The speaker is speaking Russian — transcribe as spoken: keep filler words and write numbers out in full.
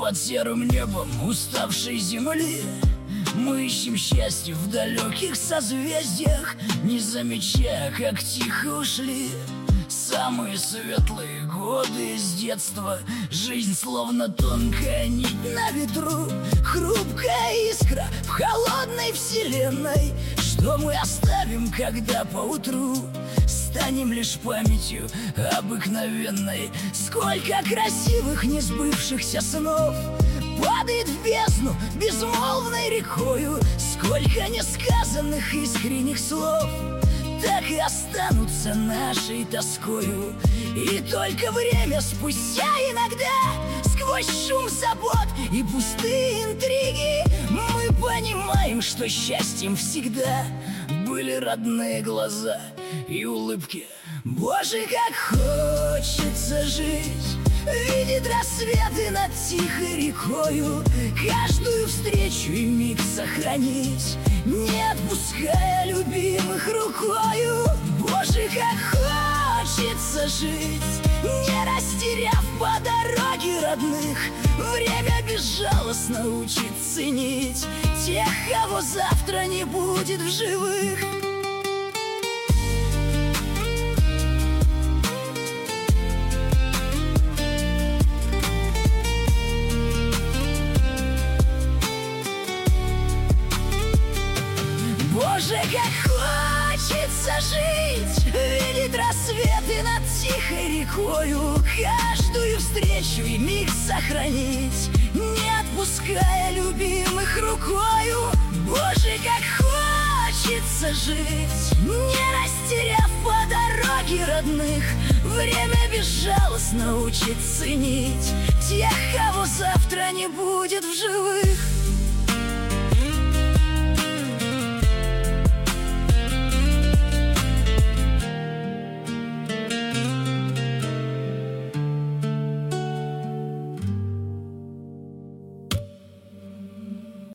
под серым небом уставшей земли мы ищем счастье в далеких созвездиях, не замечая, как тихо ушли самые светлые годы с детства. Жизнь словно тонкая нить на ветру, хрупкая искра в холодной вселенной. Что мы оставим, когда поутру станем лишь памятью обыкновенной? Сколько красивых несбывшихся снов падает в бездну безмолвной рекою, сколько несказанных искренних слов так и останутся нашей тоскою. И только время спустя иногда, сквозь шум забот и пустые интриги, мы понимаем, что счастьем всегда были родные глаза и улыбки. Боже, как хочется жить, видеть рассветы над тихой рекою, каждую встречу и миг сохранить, не отпуская любимых рукою. Боже, как хочется жить, не растеряв по дороге родных. Время безжалостно учит ценить тех, кого завтра не будет в живых. Боже, как хочется жить, видеть рассветы над тихой рекою, каждую встречу и миг сохранить, не отпуская любимых рукою. Боже, как хочется жить, не растеряв по дороге родных. Время безжалостно учит ценить тех, кого завтра не будет в живых.